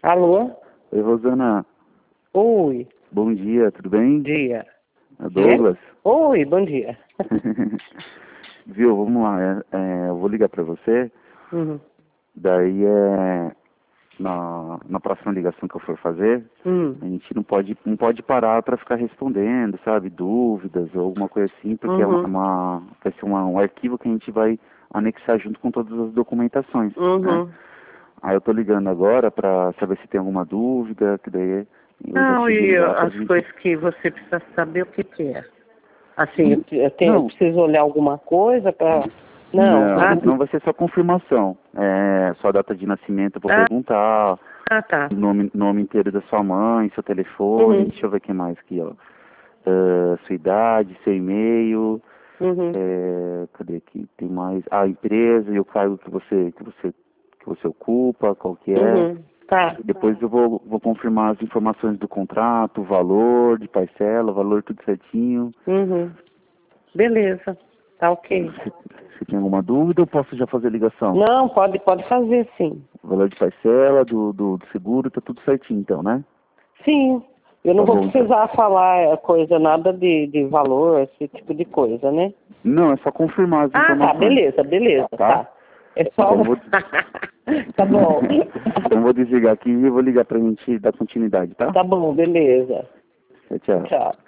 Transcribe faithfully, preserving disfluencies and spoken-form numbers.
Alô? Oi, Rosana. Oi. Bom dia, tudo bem? Bom dia. É Douglas. Oi, bom dia. Viu, vamos lá. É, é, eu vou ligar pra você. Uhum. Daí é. Na, na próxima ligação que eu for fazer, Uhum. a gente não pode, não pode parar pra ficar respondendo, sabe? Dúvidas ou alguma coisa assim, porque é uma, Uhum. uma- vai ser uma, um arquivo que a gente vai anexar junto com todas as documentações. Né? Uhum. Aí eu tô ligando agora pra saber se tem alguma dúvida, que daí eu já Não, te e ligar pra as gente. coisas que você precisa saber o que, que é? Assim, eu, Hum, te- eu tenho, eu Não, preciso olhar alguma coisa para... Não, Não, nada. não vai ser só confirmação. É, sua data de nascimento eu vou Ah, perguntar, ah, tá. nome, nome inteiro da sua mãe, seu telefone, Uhum. deixa eu ver o que mais aqui, ó. Ah, sua idade, seu e-mail, Uhum. é, cadê aqui? Tem mais. Ah, a empresa e o cargo que você, que você, que você ocupa, qual que é. Uhum. Tá. Depois eu vou, vou confirmar as informações do contrato, o valor de parcela, o valor tudo certinho. Uhum. Beleza. Tá ok. Se, se tem alguma dúvida, eu posso já fazer a ligação. Não, pode, pode fazer sim. O valor de parcela, do, do, do seguro, tá tudo certinho então, né? Sim. Eu não Tá vou bom, então. precisar falar coisa, nada de, de valor, esse tipo de coisa, né? Não, é só confirmar as Ah, tá, informações. beleza, beleza, Tá? tá. É só... Então vou, Tá bom. então vou desligar aqui e vou ligar pra gente dar continuidade, tá? Tá bom, beleza. Tchau, tchau. Tchau.